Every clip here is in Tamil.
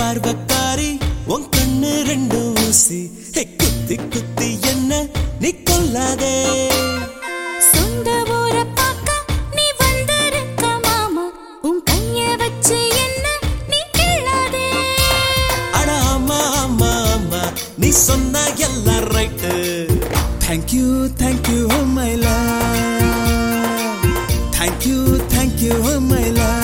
பார்வக்காரி உன் கண்ணு ரெண்டு ஊசி குத்தி குத்தி என்ன நீ கொல்லாதே சொந்த ஊர பாக்க நீ வந்திருக்க மாமா உன் கைய வச்சு என்ன நீ கிள்ளாதே அட ஆமா ஆமா ஆமா நீ சொன்ன எல்லாம் right Thank you oh my love Thank you oh my love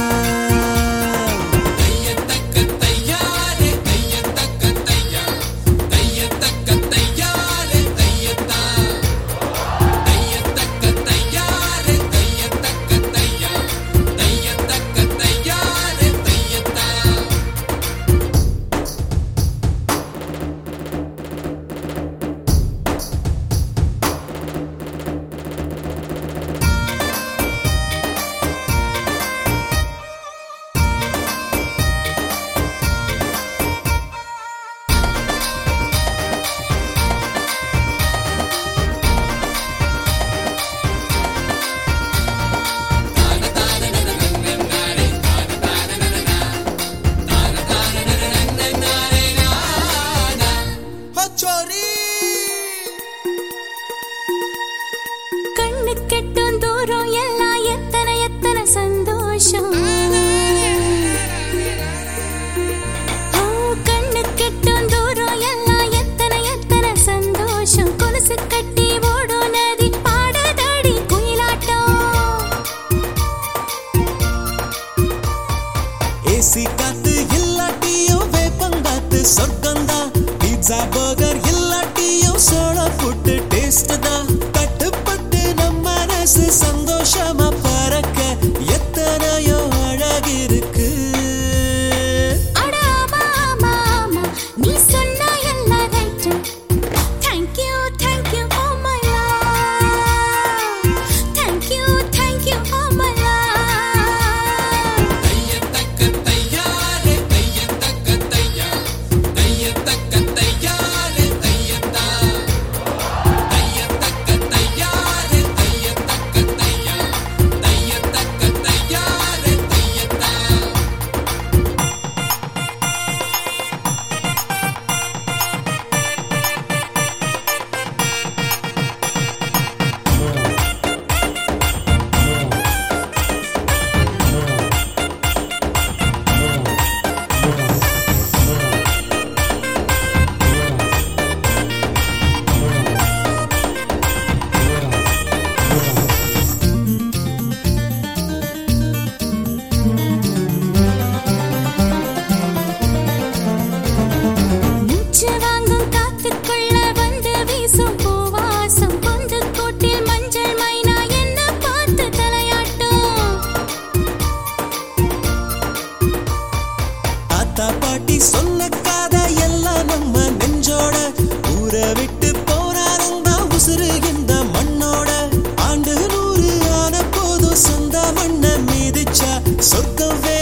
கண்ணு கெட்டும் தூரம் எல்லாம் எத்தனை எத்தனை சந்தோஷம் கண்ணு கெட்டும் தூரம் எல்லாம் எத்தனை எத்தனை சந்தோஷம் கொலுசு கட்டி ஓடும் நதி பாடதடி குயிலாட்டம் ஏசி காத்து இல்லாட்டியும் வேப்பங்காத்து சொர்க்கந்தா பீட்சா பர்கர் இல்லாட்டியும் சோள புட்டு டேஸ்ட் தான் கட்டுப்பட்டு நம்ம மனசு சந்தோஷமா பறக்க எத்தனையோ அழகிருக்கு அட ஆமா ஆமா ஆமா நீ சொன்ன எல்லாம் right Thank you oh my love Thank you oh my love பாட்டி சொன்ன கதை எல்லாம் நம்ம நெஞ்சோட ஊற விட்டு போனாலும் தான் உசுறு இந்த மண்ணோட ஆண்டு 100 ஆன போதும் சொந்த மண்ண மீதிச்சா சொர்க்கம்